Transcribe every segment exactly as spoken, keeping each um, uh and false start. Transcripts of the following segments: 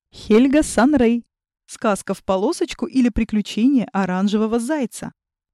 Хельга Санрей. Сказка в полосочку или приключения оранжевого зайца.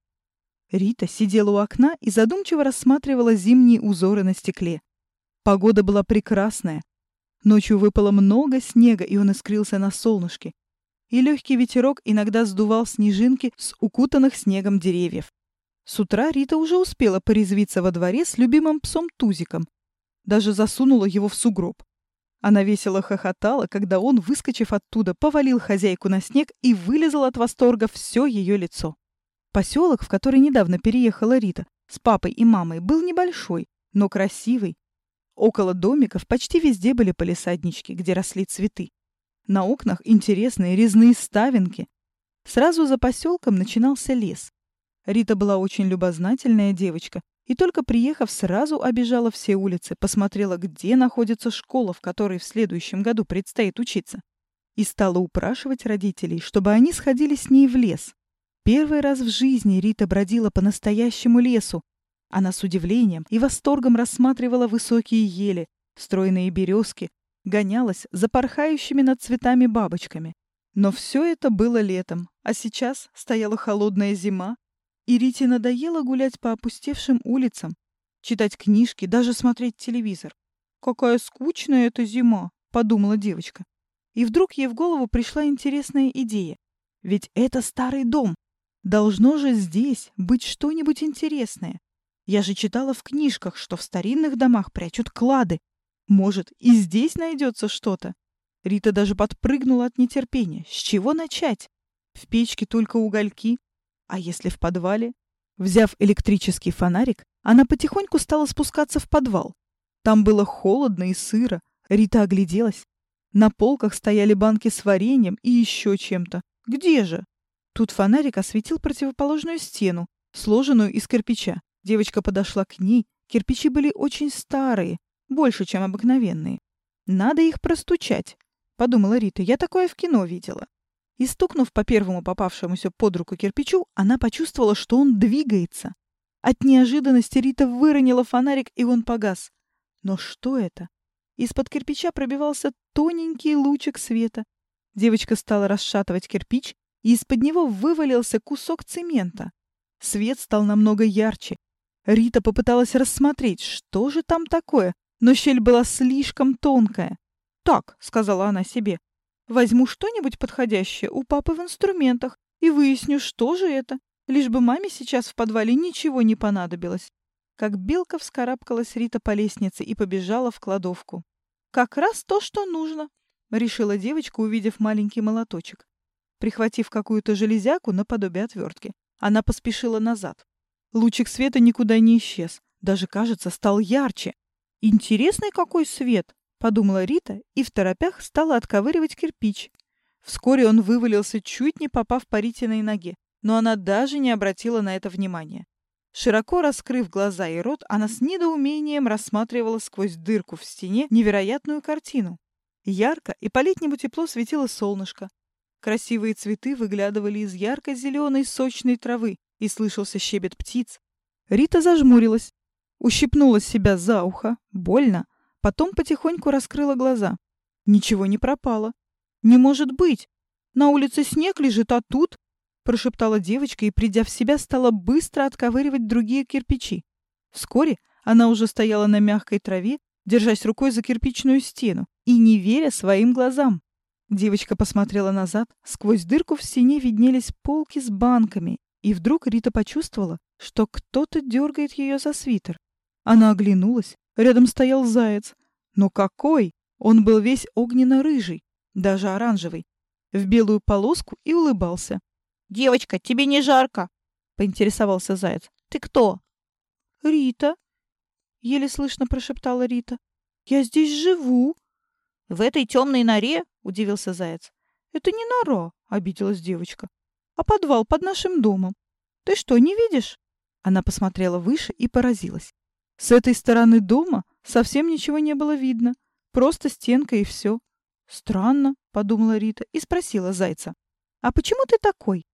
Рита сидела у окна и задумчиво рассматривала зимние узоры на стекле. Погода была прекрасная. Ночью выпало много снега, и он искрился на солнышке. И легкий ветерок иногда сдувал снежинки с укутанных снегом деревьев. С утра Рита уже успела порезвиться во дворе с любимым псом Тузиком. Даже засунула его в сугроб. Она весело хохотала, когда он, выскочив оттуда, повалил хозяйку на снег и вылезал от восторга все ее лицо. Поселок, в который недавно переехала Рита, с папой и мамой, был небольшой, но красивый. Около домиков почти везде были палисаднички, где росли цветы. На окнах интересные резные ставинки. Сразу за поселком начинался лес. Рита была очень любознательная девочка, и только приехав, сразу обежала все улицы, посмотрела, где находится школа, в которой в следующем году предстоит учиться, и стала упрашивать родителей, чтобы они сходили с ней в лес. Первый раз в жизни Рита бродила по настоящему лесу. Она с удивлением и восторгом рассматривала высокие ели, стройные березки, гонялась за порхающими над цветами бабочками. Но все это было летом, а сейчас стояла холодная зима, и Рите надоело гулять по опустевшим улицам, читать книжки, даже смотреть телевизор. «Какая скучная эта зима!» — подумала девочка. И вдруг ей в голову пришла интересная идея. Ведь это старый дом. Должно же здесь быть что-нибудь интересное. Я же читала в книжках, что в старинных домах прячут клады. Может, и здесь найдется что-то? Рита даже подпрыгнула от нетерпения. С чего начать? В печке только угольки. А если в подвале? Взяв электрический фонарик, она потихоньку стала спускаться в подвал. Там было холодно и сыро. Рита огляделась. На полках стояли банки с вареньем и еще чем-то. Где же? Тут фонарик осветил противоположную стену, сложенную из кирпича. Девочка подошла к ней. Кирпичи были очень старые, больше, чем обыкновенные. «Надо их простучать», — подумала Рита. «Я такое в кино видела». И, стукнув по первому попавшемуся под руку кирпичу, она почувствовала, что он двигается. От неожиданности Рита выронила фонарик, и он погас. Но что это? Из-под кирпича пробивался тоненький лучик света. Девочка стала расшатывать кирпич, и из-под него вывалился кусок цемента. Свет стал намного ярче. Рита попыталась рассмотреть, что же там такое, но щель была слишком тонкая. «Так», — сказала она себе, — «возьму что-нибудь подходящее у папы в инструментах и выясню, что же это, лишь бы маме сейчас в подвале ничего не понадобилось». Как белка вскарабкалась Рита по лестнице и побежала в кладовку. «Как раз то, что нужно», — решила девочка, увидев маленький молоточек. Прихватив какую-то железяку наподобие отвертки, она поспешила назад. Лучик света никуда не исчез, даже, кажется, стал ярче. «Интересный какой свет!» — подумала Рита и в торопях стала отковыривать кирпич. Вскоре он вывалился, чуть не попав по Ритиной ноге, но она даже не обратила на это внимания. Широко раскрыв глаза и рот, она с недоумением рассматривала сквозь дырку в стене невероятную картину. Ярко и по-летнему тепло светило солнышко. Красивые цветы выглядывали из ярко-зеленой сочной травы, и слышался щебет птиц. Рита зажмурилась, ущипнула себя за ухо, больно, потом потихоньку раскрыла глаза. Ничего не пропало. «Не может быть! На улице снег лежит, а тут...» прошептала девочка и, придя в себя, стала быстро отковыривать другие кирпичи. Вскоре она уже стояла на мягкой траве, держась рукой за кирпичную стену и не веря своим глазам. Девочка посмотрела назад. Сквозь дырку в стене виднелись полки с банками, и вдруг Рита почувствовала, что кто-то дергает ее за свитер. Она оглянулась. Рядом стоял заяц. Но какой! Он был весь огненно-рыжий, даже оранжевый, в белую полоску и улыбался. «Девочка, тебе не жарко?» — поинтересовался заяц. «Ты кто?» «Рита», — еле слышно прошептала Рита. «Я здесь живу». «В этой темной норе?» — удивился заяц. «Это не нора», — обиделась девочка, — «а подвал под нашим домом. Ты что, не видишь?» Она посмотрела выше и поразилась. С этой стороны дома совсем ничего не было видно. Просто стенка и все. «Странно», — подумала Рита и спросила зайца. «А почему ты такой?»